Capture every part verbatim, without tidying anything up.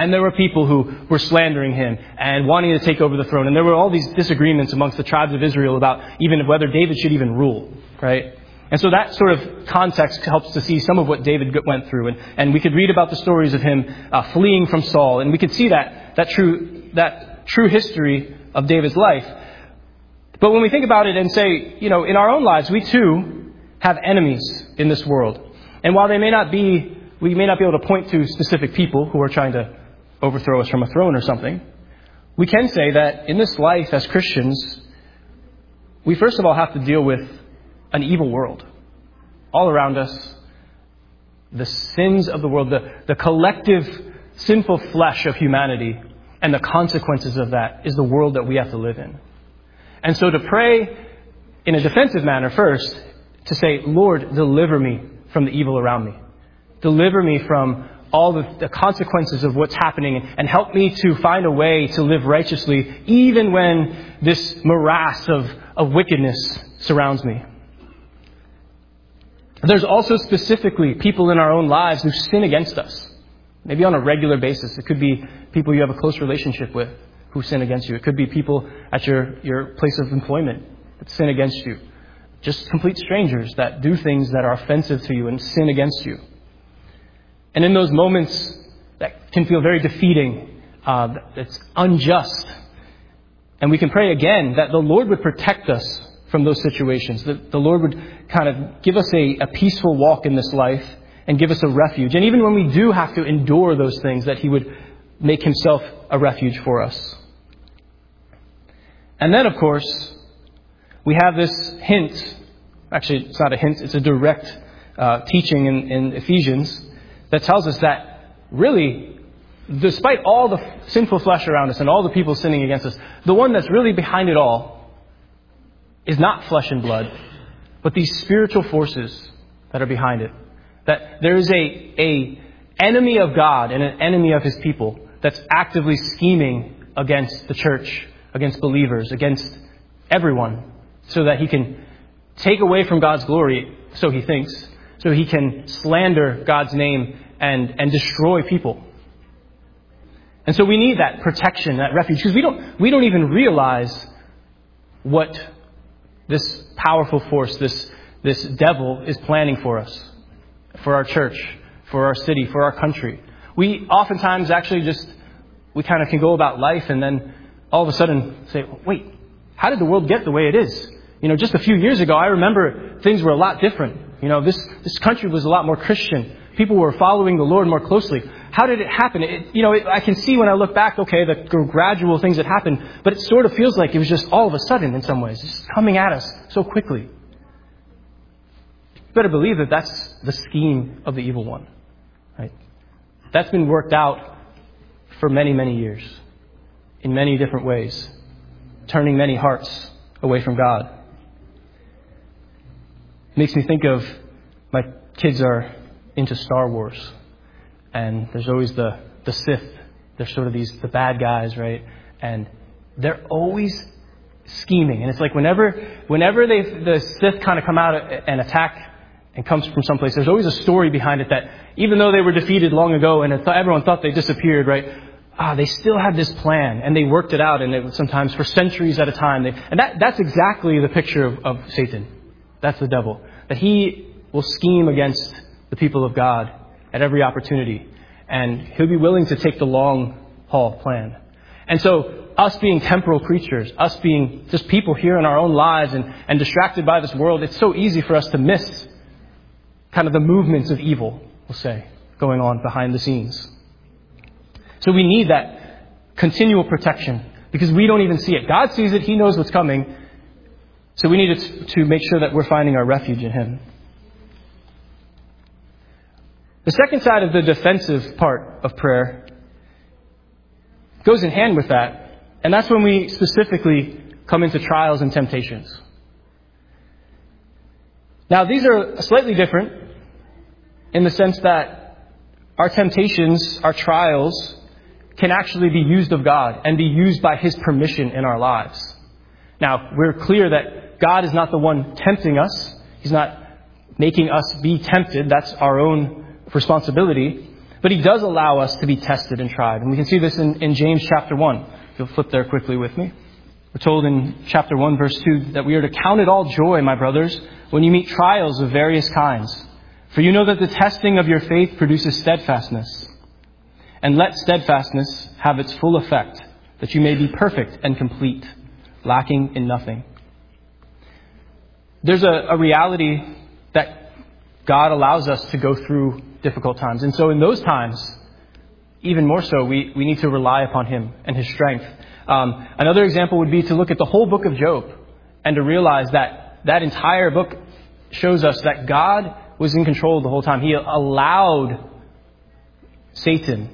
And there were people who were slandering him and wanting to take over the throne. And there were all these disagreements amongst the tribes of Israel about even whether David should even rule, right? And so that sort of context helps to see some of what David went through. And, and we could read about the stories of him uh, fleeing from Saul. And we could see that, that true, that true history of David's life. But when we think about it and say, you know, in our own lives, we too have enemies in this world. And while they may not be, we may not be able to point to specific people who are trying to overthrow us from a throne or something, we can say that in this life as Christians, we first of all have to deal with an evil world all around us. The sins of the world, the, the collective sinful flesh of humanity, and the consequences of that is the world that we have to live in. And so to pray in a defensive manner first, to say, Lord, deliver me from the evil around me. Deliver me from all the, the consequences of what's happening, and help me to find a way to live righteously even when this morass of, of wickedness surrounds me. There's also specifically people in our own lives who sin against us, maybe on a regular basis. It could be people you have a close relationship with who sin against you. It could be people at your, your place of employment that sin against you. Just complete strangers that do things that are offensive to you and sin against you. And in those moments that can feel very defeating, uh, it's unjust. And we can pray again that the Lord would protect us from those situations. That the Lord would kind of give us a, a peaceful walk in this life and give us a refuge. And even when we do have to endure those things, that He would make Himself a refuge for us. And then, of course, we have this hint. Actually, it's not a hint. It's a direct uh, teaching in, in Ephesians that tells us that really, despite all the sinful flesh around us and all the people sinning against us, the one that's really behind it all is not flesh and blood, but these spiritual forces that are behind it. That there is a, a enemy of God and an enemy of His people that's actively scheming against the church, against believers, against everyone, so that he can take away from God's glory, so he thinks, so he can slander God's name and, and destroy people. And so we need that protection, that refuge, because we don't we don't even realize what this powerful force, this this devil is planning for us, for our church, for our city, for our country. We oftentimes actually just, we kind of can go about life and then all of a sudden say, wait, how did the world get the way it is? You know, just a few years ago, I remember things were a lot different. You know, this, this country was a lot more Christian. People were following the Lord more closely. How did it happen? It, you know, it, I can see when I look back, okay, the gradual things that happened, but it sort of feels like it was just all of a sudden in some ways, just coming at us so quickly. You better believe that that's the scheme of the evil one, right? That's been worked out for many, many years in many different ways, turning many hearts away from God. Makes me think of, my kids are into Star Wars, and there's always the, the Sith. They're sort of these, the bad guys, right? And they're always scheming. And it's like whenever, whenever they, the Sith kind of come out and attack and comes from someplace, there's always a story behind it that even though they were defeated long ago and it th- everyone thought they disappeared, right? Ah, they still had this plan, and they worked it out, and it was sometimes for centuries at a time. They, and that, that's exactly the picture of, of Satan. That's the devil. That he will scheme against the people of God at every opportunity. And he'll be willing to take the long haul plan. And so us being temporal creatures, us being just people here in our own lives and, and distracted by this world, it's so easy for us to miss kind of the movements of evil, we'll say, going on behind the scenes. So we need that continual protection because we don't even see it. God sees it. He knows what's coming. So we need to, to make sure that we're finding our refuge in Him. The second side of the defensive part of prayer goes in hand with that. And that's when we specifically come into trials and temptations. Now, these are slightly different in the sense that our temptations, our trials, can actually be used of God and be used by His permission in our lives. Now, we're clear that God is not the one tempting us. He's not making us be tempted. That's our own responsibility. But he does allow us to be tested and tried. And we can see this in, in James chapter one. If you'll flip there quickly with me. We're told in chapter one, verse two, that we are to count it all joy, my brothers, when you meet trials of various kinds. For you know that the testing of your faith produces steadfastness. And let steadfastness have its full effect, that you may be perfect and complete, lacking in nothing. There's a, a reality that God allows us to go through difficult times. And so in those times, even more so, we, we need to rely upon Him and His strength. Um, another example would be to look at the whole book of Job and to realize that that entire book shows us that God was in control the whole time. He allowed Satan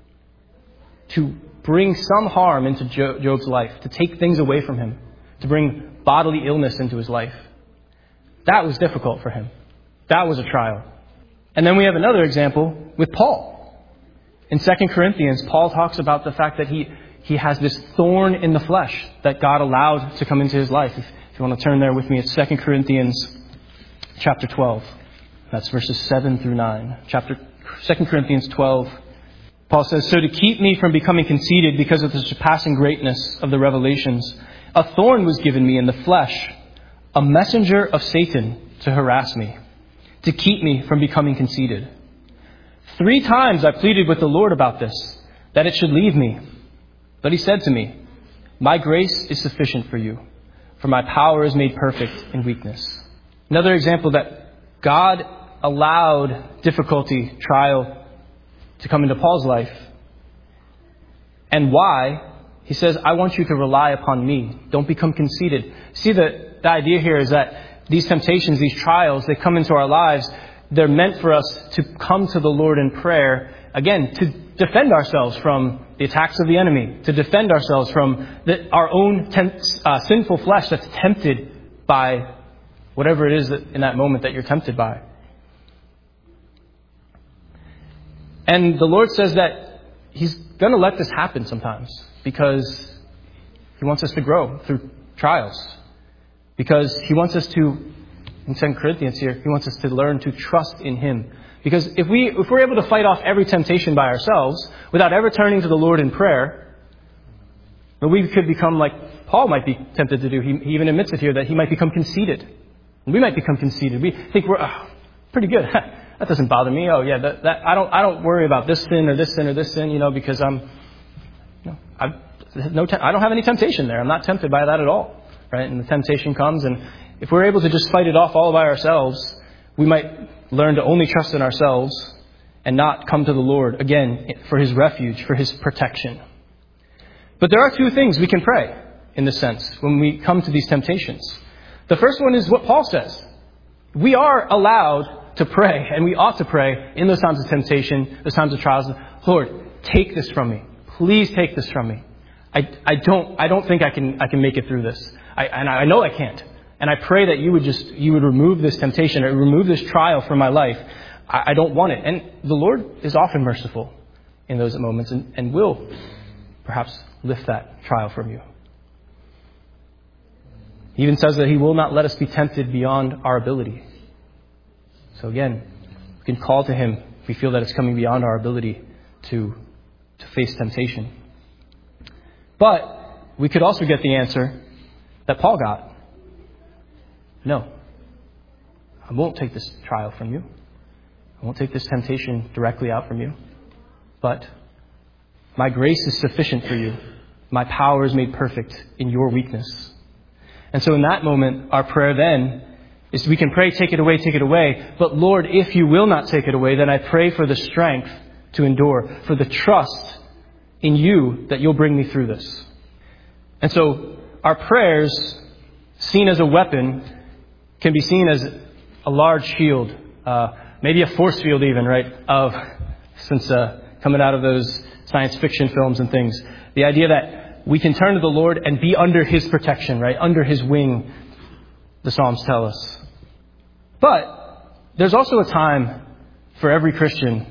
to bring some harm into Job's life, to take things away from him, to bring bodily illness into his life. That was difficult for him. That was a trial. And then we have another example with Paul. In Second Corinthians, Paul talks about the fact that he, he has this thorn in the flesh that God allowed to come into his life. If, if you want to turn there with me, it's Second Corinthians chapter twelve. That's verses seven through nine. Chapter Second Corinthians twelve. Paul says, "So to keep me from becoming conceited because of the surpassing greatness of the revelations, a thorn was given me in the flesh, a messenger of Satan to harass me, to keep me from becoming conceited. Three times I pleaded with the Lord about this, that it should leave me. But he said to me, 'My grace is sufficient for you, for my power is made perfect in weakness.'" Another example that God allowed difficulty, trial to come into Paul's life. And why? He says, "I want you to rely upon me. Don't become conceited." See, the, the idea here is that these temptations, these trials, they come into our lives. They're meant for us to come to the Lord in prayer, again, to defend ourselves from the attacks of the enemy, to defend ourselves from the, our own temp, uh, sinful flesh that's tempted by whatever it is that in that moment that you're tempted by. And the Lord says that He's going to let this happen sometimes because He wants us to grow through trials. Because He wants us to, in Second Corinthians here, He wants us to learn to trust in Him. Because if, we, if we're able to fight off every temptation by ourselves without ever turning to the Lord in prayer, then we could become like Paul might be tempted to do. He, he even admits it here that he might become conceited. And we might become conceited. We think we're oh, pretty good. That doesn't bother me. Oh yeah, that, that I don't I don't worry about this sin or this sin or this sin, you know, because I'm, you know, I've no te- I don't have any temptation there. I'm not tempted by that at all, right? And the temptation comes, and if we're able to just fight it off all by ourselves, we might learn to only trust in ourselves and not come to the Lord again for His refuge, for His protection. But there are two things we can pray in this sense when we come to these temptations. The first one is what Paul says. We are allowed to pray, and we ought to pray in those times of temptation, those times of trials. Lord, take this from me. Please take this from me. I, I don't I don't think I can I can make it through this. I, and I know I can't. And I pray that you would just you would remove this temptation or remove this trial from my life. I, I don't want it. And the Lord is often merciful in those moments and, and will perhaps lift that trial from you. He even says that He will not let us be tempted beyond our ability. So again, we can call to Him if we feel that it's coming beyond our ability to, to face temptation. But we could also get the answer that Paul got. No, I won't take this trial from you. I won't take this temptation directly out from you. But my grace is sufficient for you. My power is made perfect in your weakness. And so in that moment, our prayer then is we can pray, take it away, take it away. But Lord, if you will not take it away, then I pray for the strength to endure, for the trust in you that you'll bring me through this. And so our prayers, seen as a weapon, can be seen as a large shield, uh, maybe a force field even, right? Of since uh, coming out of those science fiction films and things, the idea that we can turn to the Lord and be under His protection, right? Under His wing, the Psalms tell us. But there's also a time for every Christian,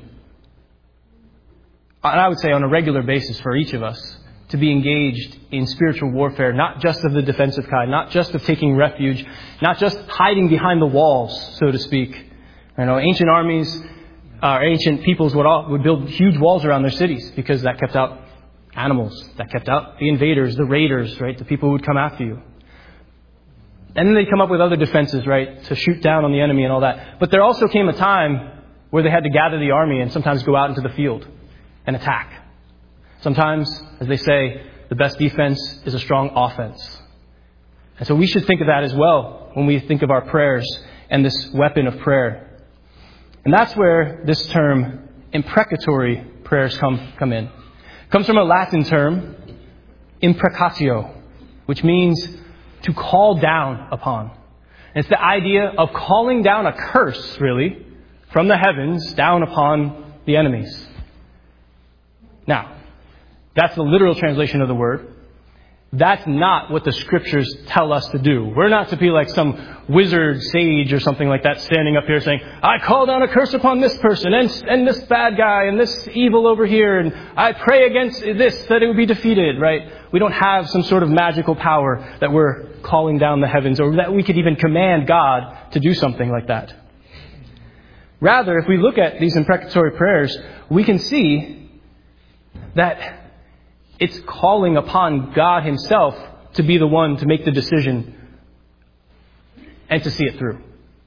and I would say on a regular basis for each of us, to be engaged in spiritual warfare, not just of the defensive kind, not just of taking refuge, not just hiding behind the walls, so to speak. You know, ancient armies, our ancient peoples would, all, would build huge walls around their cities because that kept out animals, that kept out the invaders, the raiders, right? The people who would come after you. And then they'd come up with other defenses, right, to shoot down on the enemy and all that. But there also came a time where they had to gather the army and sometimes go out into the field and attack. Sometimes, as they say, the best defense is a strong offense. And so we should think of that as well when we think of our prayers and this weapon of prayer. And that's where this term, imprecatory prayers, come, come in. It comes from a Latin term, imprecatio, which means to call down upon. And it's the idea of calling down a curse, really, from the heavens down upon the enemies. Now, that's the literal translation of the word. That's not what the scriptures tell us to do. We're not to be like some wizard sage or something like that standing up here saying, I call down a curse upon this person and, and this bad guy and this evil over here, and I pray against this that it would be defeated, right? We don't have some sort of magical power that we're calling down the heavens, or that we could even command God to do something like that. Rather, if we look at these imprecatory prayers, we can see that it's calling upon God Himself to be the one to make the decision and to see it through.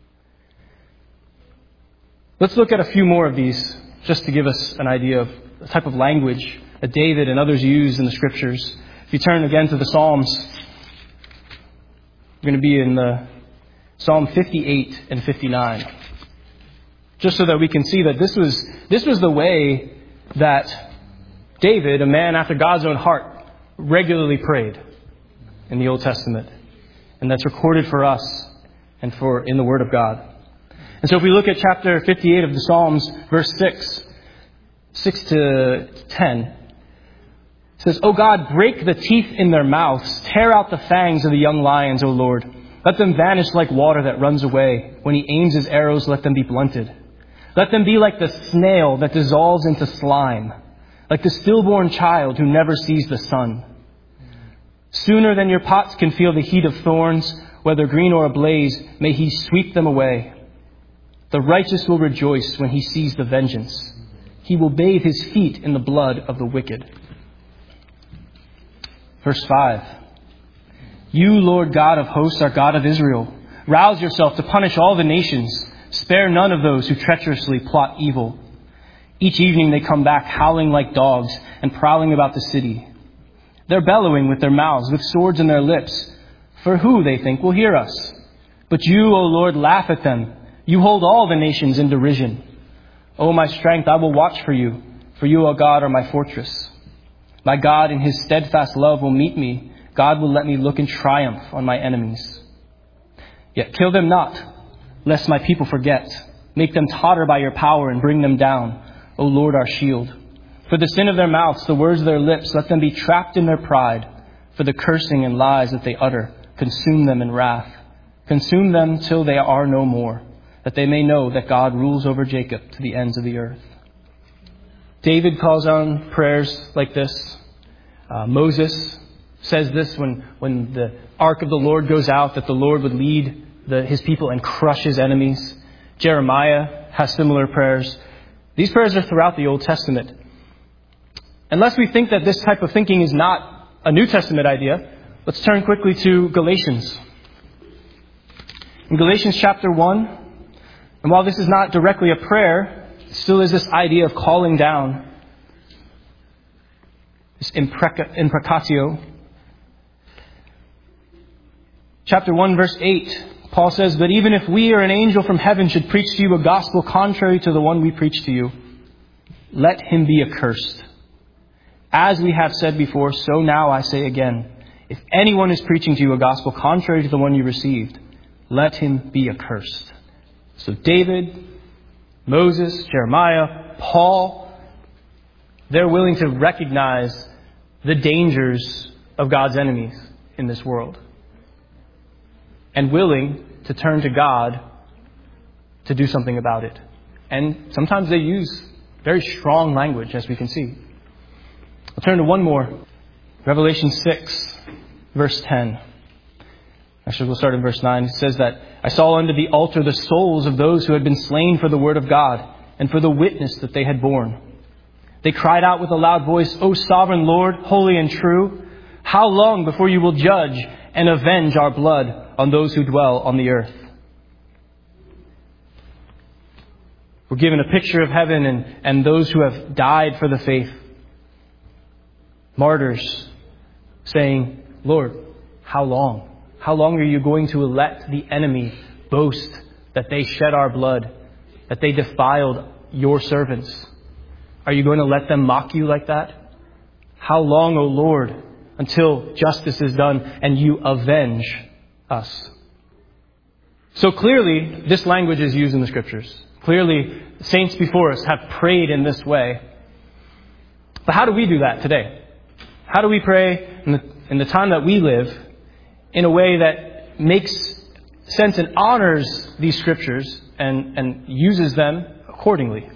Let's look at a few more of these just to give us an idea of the type of language that David and others use in the Scriptures. If you turn again to the Psalms, we're going to be in the Psalm fifty-eight and fifty-nine. Just so that we can see that this was this was the way that David, a man after God's own heart, regularly prayed in the Old Testament. And that's recorded for us and for in the Word of God. And so if we look at chapter fifty-eight of the Psalms, verse six, six to ten, it says, O God, break the teeth in their mouths, tear out the fangs of the young lions, O Lord. Let them vanish like water that runs away. When He aims His arrows, let them be blunted. Let them be like the snail that dissolves into slime, like the stillborn child who never sees the sun. Sooner than your pots can feel the heat of thorns, whether green or ablaze, may He sweep them away. The righteous will rejoice when he sees the vengeance. He will bathe his feet in the blood of the wicked. Verse five. You, Lord God of hosts, are God of Israel. Rouse yourself to punish all the nations. Spare none of those who treacherously plot evil. Each evening they come back howling like dogs and prowling about the city. They're bellowing with their mouths, with swords in their lips. For who, they think, will hear us? But you, O Lord, laugh at them. You hold all the nations in derision. O my strength, I will watch for you, for you, O God, are my fortress. My God, in His steadfast love, will meet me. God will let me look in triumph on my enemies. Yet kill them not, lest my people forget. Make them totter by your power and bring them down, O Lord, our shield. For the sin of their mouths, the words of their lips, let them be trapped in their pride. For the cursing and lies that they utter, consume them in wrath. Consume them till they are no more, that they may know that God rules over Jacob to the ends of the earth. David calls on prayers like this. Uh, Moses says this when, when the ark of the Lord goes out, that the Lord would lead the, his people and crush his enemies. Jeremiah has similar prayers. These prayers are throughout the Old Testament. Unless we think that this type of thinking is not a New Testament idea, let's turn quickly to Galatians. In Galatians chapter one, and while this is not directly a prayer, it still is this idea of calling down, this impreca- imprecatio. Chapter one, verse eight, Paul says, But even if we or an angel from heaven should preach to you a gospel contrary to the one we preach to you, let him be accursed. As we have said before, so now I say again, if anyone is preaching to you a gospel contrary to the one you received, let him be accursed. So David, Moses, Jeremiah, Paul, they're willing to recognize the dangers of God's enemies in this world, and willing to turn to God to do something about it. And sometimes they use very strong language, as we can see. I'll turn to one more. Revelation six, verse ten. Actually, we'll start in verse nine. It says that, I saw under the altar the souls of those who had been slain for the word of God and for the witness that they had borne. They cried out with a loud voice, O sovereign Lord, holy and true, how long before you will judge and avenge our blood on those who dwell on the earth? We're given a picture of heaven and, and those who have died for the faith. Martyrs saying, Lord, how long? How long are you going to let the enemy boast that they shed our blood, that they defiled your servants? Are you going to let them mock you like that? How long, O Lord, until justice is done and you avenge us? So clearly, this language is used in the Scriptures. Clearly, saints before us have prayed in this way. But how do we do that today? How do we pray in the, in the time that we live in a way that makes sense and honors these Scriptures and, and uses them accordingly?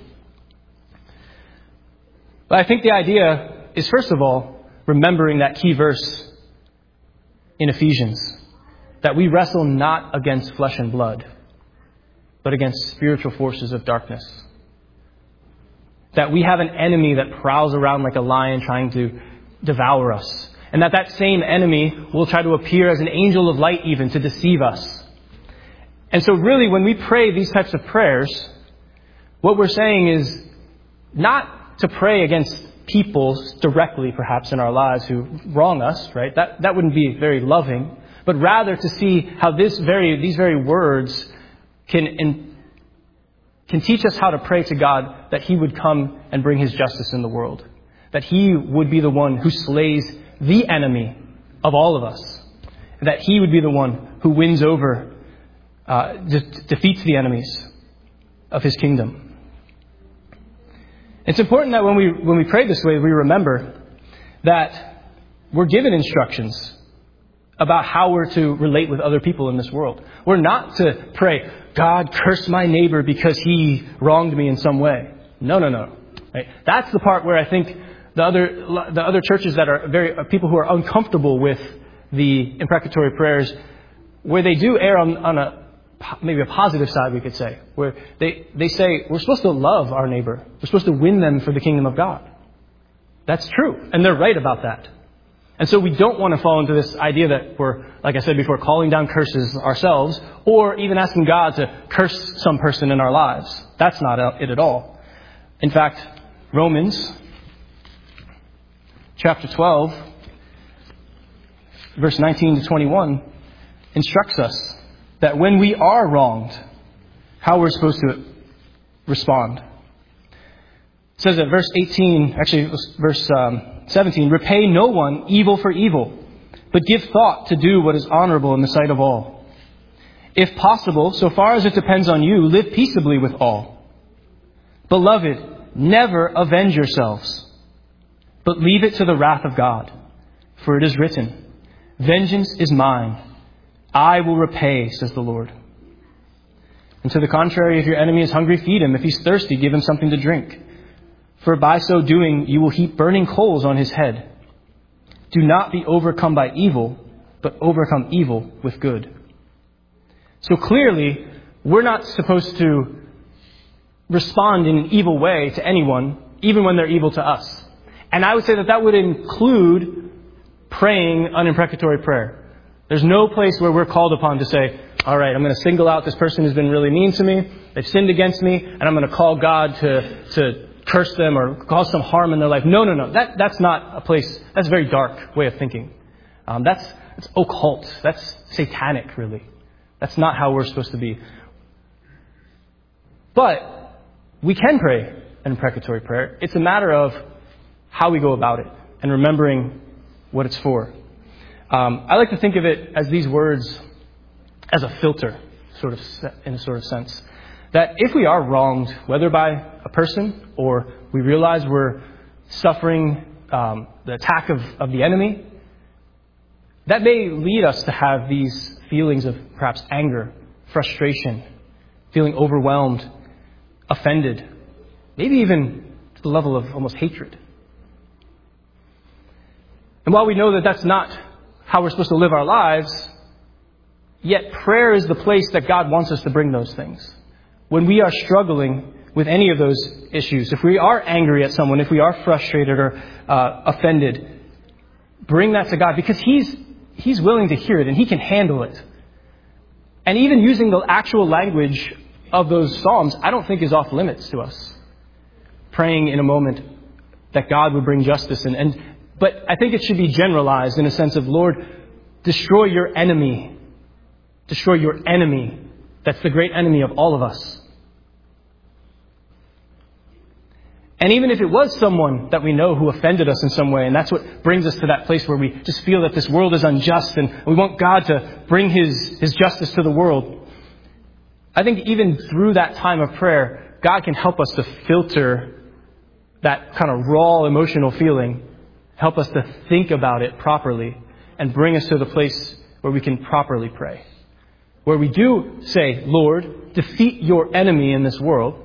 But I think the idea is, first of all, remembering that key verse in Ephesians, that we wrestle not against flesh and blood, but against spiritual forces of darkness. That we have an enemy that prowls around like a lion trying to devour us. And that that same enemy will try to appear as an angel of light even to deceive us. And so really, when we pray these types of prayers, what we're saying is not to pray against people directly, perhaps, in our lives who wrong us, right? That that wouldn't be very loving. But rather to see how this very these very words can in, can teach us how to pray to God that He would come and bring His justice in the world. That He would be the one who slays the enemy of all of us. That He would be the one who wins over, uh, de- defeats the enemies of His kingdom. It's important that when we when we pray this way, we remember that we're given instructions about how we're to relate with other people in this world. We're not to pray, God, curse my neighbor because he wronged me in some way. No, no, no. Right? That's the part where I think the other the other churches that are very are people who are uncomfortable with the imprecatory prayers, where they do err on, on a maybe a positive side, we could say, where they, they say we're supposed to love our neighbor. We're supposed to win them for the kingdom of God. That's true. And they're right about that. And so we don't want to fall into this idea that we're, like I said before, calling down curses ourselves or even asking God to curse some person in our lives. That's not it at all. In fact, Romans chapter twelve, verse nineteen to twenty-one instructs us that when we are wronged, how we're supposed to respond. It says at verse eighteen, actually verse um, seventeen, repay no one evil for evil, but give thought to do what is honorable in the sight of all. If possible, so far as it depends on you, live peaceably with all. Beloved, never avenge yourselves, but leave it to the wrath of God. For it is written, vengeance is mine, I will repay, says the Lord. And to the contrary, if your enemy is hungry, feed him. If he's thirsty, give him something to drink. For by so doing, you will heap burning coals on his head. Do not be overcome by evil, but overcome evil with good. So clearly, we're not supposed to respond in an evil way to anyone, even when they're evil to us. And I would say that that would include praying an imprecatory prayer. There's no place where we're called upon to say, all right, I'm going to single out this person who's been really mean to me. They've sinned against me, and I'm going to call God to, to curse them or cause some harm in their life. No, no, no. That, that's not a place. That's a very dark way of thinking. Um, that's, that's occult. That's satanic, really. That's not how we're supposed to be. But we can pray an imprecatory prayer. It's a matter of how we go about it and remembering what it's for. Um, I like to think of it as these words as a filter, sort of in a sort of sense. That if we are wronged, whether by a person or we realize we're suffering um, the attack of, of the enemy, that may lead us to have these feelings of perhaps anger, frustration, feeling overwhelmed, offended, maybe even to the level of almost hatred. And while we know that that's not how we're supposed to live our lives, yet prayer is the place that God wants us to bring those things. When we are struggling with any of those issues, if we are angry at someone, if we are frustrated or uh, offended, bring that to God, because He's He's willing to hear it and He can handle it. And even using the actual language of those Psalms, I don't think is off limits to us. Praying in a moment that God would bring justice in. And, but I think it should be generalized in a sense of, Lord, destroy your enemy. Destroy your enemy. That's the great enemy of all of us. And even if it was someone that we know who offended us in some way, and that's what brings us to that place where we just feel that this world is unjust and we want God to bring His, His justice to the world. I think even through that time of prayer, God can help us to filter that kind of raw emotional feeling, help us to think about it properly, and bring us to the place where we can properly pray. Where we do say, Lord, defeat your enemy in this world.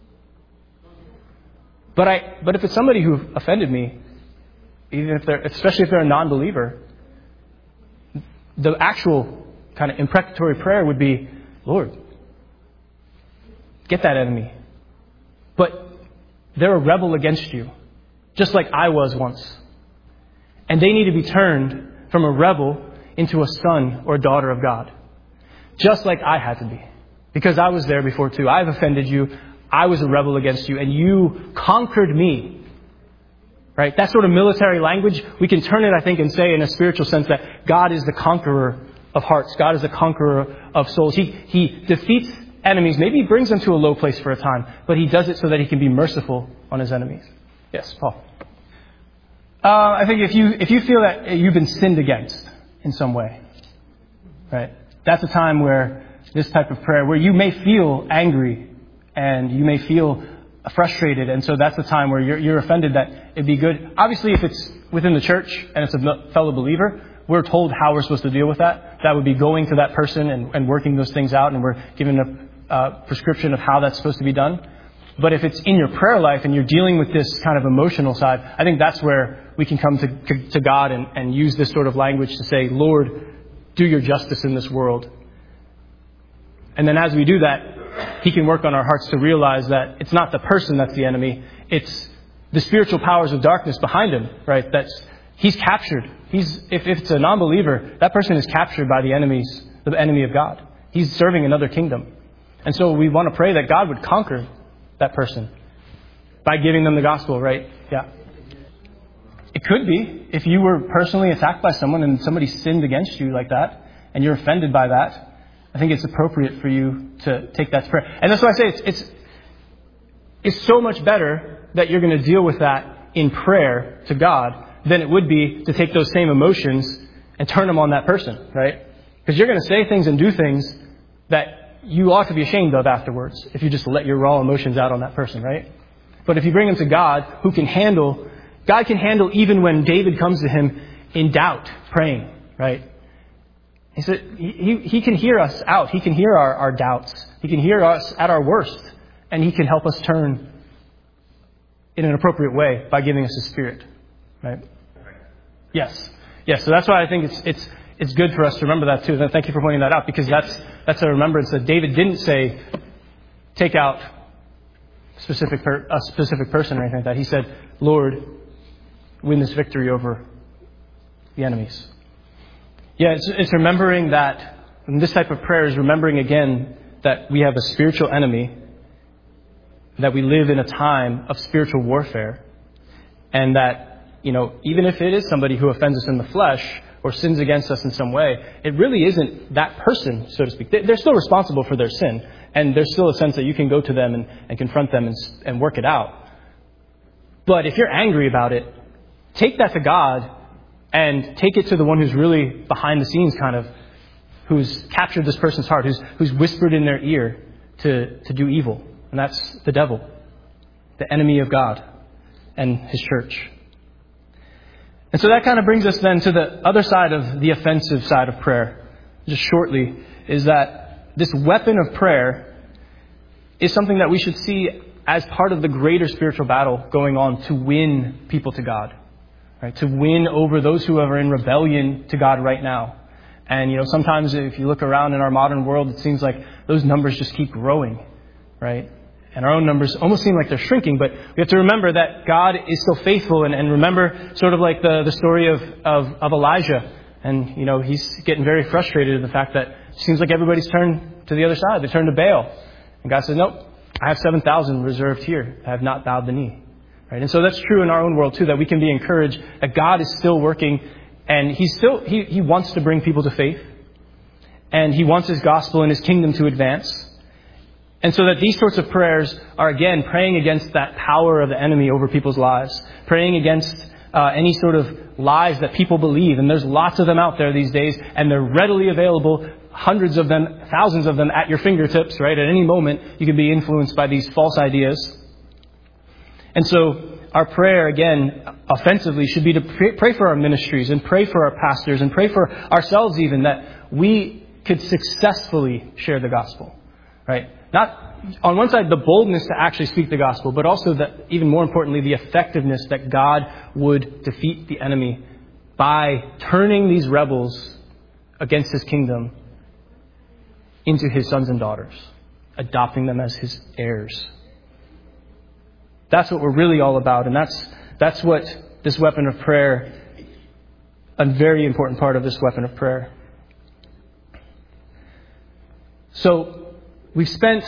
But I, but if it's somebody who offended me, even if they're, especially if they're a non-believer, the actual kind of imprecatory prayer would be, Lord, get that enemy. But they're a rebel against you, just like I was once. And they need to be turned from a rebel into a son or daughter of God, just like I had to be, because I was there before too. I've offended you. I was a rebel against you, and you conquered me. Right? That sort of military language, we can turn it, I think, and say in a spiritual sense that God is the conqueror of hearts. God is the conqueror of souls. He, he defeats enemies. Maybe He brings them to a low place for a time, but He does it so that He can be merciful on His enemies. Yes, Paul. Uh, I think if you if you feel that you've been sinned against in some way, right? That's a time where this type of prayer, where you may feel angry and you may feel frustrated, and so that's the time where you're, you're offended, that it'd be good. Obviously, if it's within the church and it's a fellow believer, we're told how we're supposed to deal with that. That would be going to that person and, and working those things out, and we're given a uh, prescription of how that's supposed to be done. But if it's in your prayer life and you're dealing with this kind of emotional side, I think that's where we can come to, to, to God and, and use this sort of language to say, Lord, do your justice in this world. And then as we do that, He can work on our hearts to realize that it's not the person that's the enemy. It's the spiritual powers of darkness behind him, right? That's, he's captured. He's, if, if it's a non-believer, that person is captured by the enemies, the enemy of God. He's serving another kingdom. And so we want to pray that God would conquer that person by giving them the gospel, right? Yeah. It could be if you were personally attacked by someone and somebody sinned against you like that and you're offended by that. I think it's appropriate for you to take that to prayer. And that's why I say it's, it's, it's so much better that you're going to deal with that in prayer to God than it would be to take those same emotions and turn them on that person, right? Because you're going to say things and do things that you ought to be ashamed of afterwards if you just let your raw emotions out on that person, right? But if you bring them to God, who can handle, God can handle even when David comes to Him in doubt, praying, right? He said he, he can hear us out. He can hear our, our doubts. He can hear us at our worst. And He can help us turn in an appropriate way by giving us His Spirit. Right? Yes. Yes. So that's why I think it's it's it's good for us to remember that too. And thank you for pointing that out, because that's that's a remembrance that David didn't say, take out specific per, a specific person or anything like that. He said, Lord, win this victory over the enemies. Yeah, it's, it's remembering that, and this type of prayer is remembering again that we have a spiritual enemy, that we live in a time of spiritual warfare, and that, you know, even if it is somebody who offends us in the flesh or sins against us in some way, it really isn't that person, so to speak. They're still responsible for their sin, and there's still a sense that you can go to them and, and confront them and, and work it out. But if you're angry about it, take that to God and take it to the one who's really behind the scenes, kind of, who's captured this person's heart, who's who's whispered in their ear to, to do evil. And that's the devil, the enemy of God and His church. And so that kind of brings us then to the other side of the offensive side of prayer, just shortly, is that this weapon of prayer is something that we should see as part of the greater spiritual battle going on to win people to God. Right, to win over those who are in rebellion to God right now. And, you know, sometimes if you look around in our modern world, it seems like those numbers just keep growing, right? And our own numbers almost seem like they're shrinking, but we have to remember that God is still faithful, and, and remember sort of like the, the story of, of, of Elijah. And, you know, he's getting very frustrated at the fact that it seems like everybody's turned to the other side. They turned to Baal. And God said, nope, I have seven thousand reserved here. I have not bowed the knee. Right? And so that's true in our own world, too, that we can be encouraged that God is still working, and He's still, He, he wants to bring people to faith. And He wants His gospel and His kingdom to advance. And so that these sorts of prayers are, again, praying against that power of the enemy over people's lives, praying against uh, any sort of lies that people believe. And there's lots of them out there these days, and they're readily available, hundreds of them, thousands of them at your fingertips, right? At any moment, you can be influenced by these false ideas. And so our prayer, again, offensively, should be to pray, pray for our ministries and pray for our pastors and pray for ourselves even, that we could successfully share the gospel, right? Not, on one side, the boldness to actually speak the gospel, but also, that, even more importantly, the effectiveness that God would defeat the enemy by turning these rebels against His kingdom into His sons and daughters, adopting them as His heirs. That's what we're really all about, and that's that's what this weapon of prayer, a very important part of this weapon of prayer. So, we've spent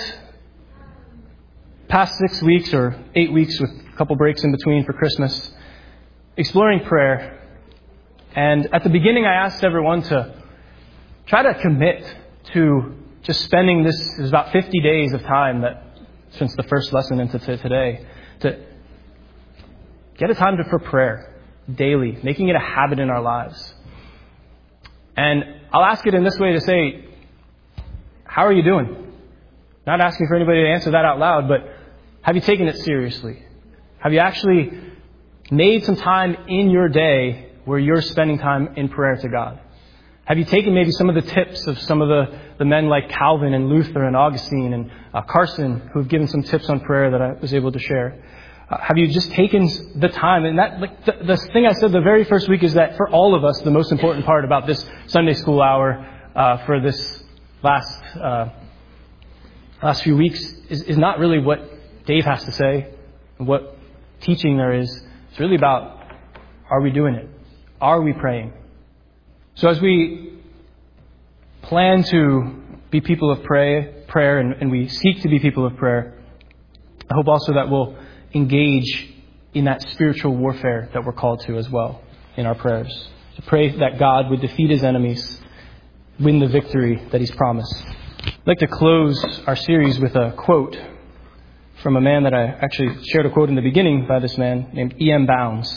past six weeks or eight weeks with a couple breaks in between for Christmas exploring prayer. And at the beginning, I asked everyone to try to commit to just spending this, is about fifty days of time that since the first lesson into today, to get a time to, for prayer daily, making it a habit in our lives. And I'll ask it in this way to say, how are you doing? Not asking for anybody to answer that out loud, but have you taken it seriously? Have you actually made some time in your day where you're spending time in prayer to God? Have you taken maybe some of the tips of some of the, the men like Calvin and Luther and Augustine and uh, Carson, who have given some tips on prayer that I was able to share? Uh, have you just taken the time? And that, like, the, the thing I said the very first week is that for all of us, the most important part about this Sunday school hour uh, for this last uh last few weeks is, is not really what Dave has to say and what teaching there is. It's really about, are we doing it? Are we praying? So as we plan to be people of pray, prayer and, and we seek to be people of prayer, I hope also that we'll engage in that spiritual warfare that we're called to as well in our prayers. To pray that God would defeat His enemies, win the victory that He's promised. I'd like to close our series with a quote from a man that I actually shared a quote in the beginning by this man named E M Bounds.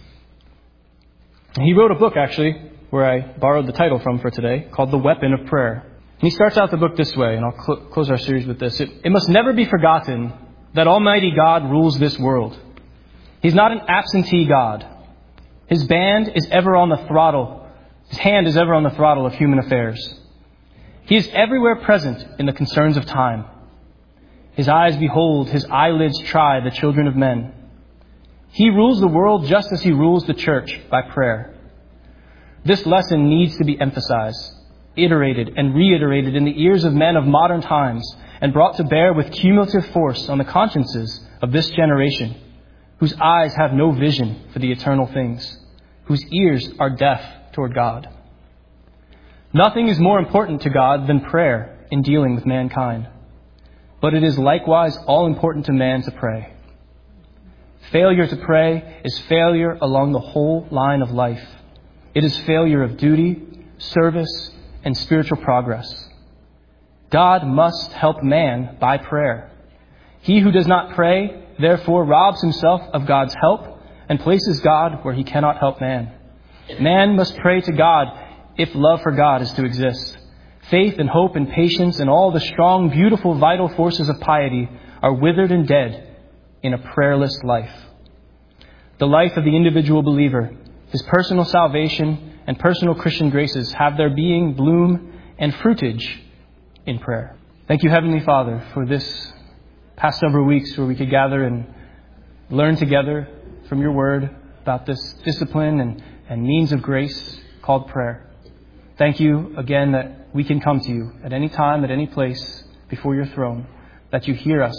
He wrote a book, actually, where I borrowed the title from for today, called The Weapon of Prayer. And he starts out the book this way, and I'll cl- close our series with this. It, it must never be forgotten that Almighty God rules this world. He's not an absentee God. His band is ever on the throttle. His hand is ever on the throttle of human affairs. He is everywhere present in the concerns of time. His eyes behold, His eyelids try the children of men. He rules the world just as He rules the church, by prayer. This lesson needs to be emphasized, iterated and reiterated in the ears of men of modern times, and brought to bear with cumulative force on the consciences of this generation, whose eyes have no vision for the eternal things, whose ears are deaf toward God. Nothing is more important to God than prayer in dealing with mankind. But it is likewise all important to man to pray. Failure to pray is failure along the whole line of life. It is failure of duty, service, and spiritual progress. God must help man by prayer. He who does not pray, therefore, robs himself of God's help and places God where He cannot help man. Man must pray to God if love for God is to exist. Faith and hope and patience and all the strong, beautiful, vital forces of piety are withered and dead in a prayerless life. The life of the individual believer, his personal salvation and personal Christian graces have their being, bloom, and fruitage in prayer. Thank you, Heavenly Father, for this past several weeks where we could gather and learn together from your word about this discipline and, and means of grace called prayer. Thank you again that we can come to you at any time, at any place, before your throne, that you hear us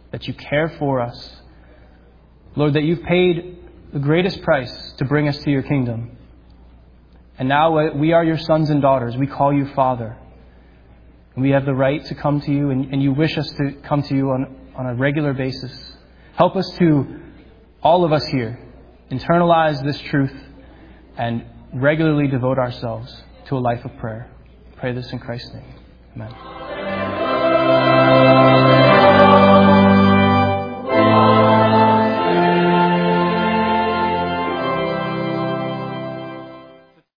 that you care for us. Lord, that you've paid the greatest price to bring us to your kingdom. And now we are your sons and daughters. We call you Father. And we have the right to come to you, and, and you wish us to come to you on, on a regular basis. Help us to, all of us here, internalize this truth and regularly devote ourselves to a life of prayer. Pray this in Christ's name. Amen.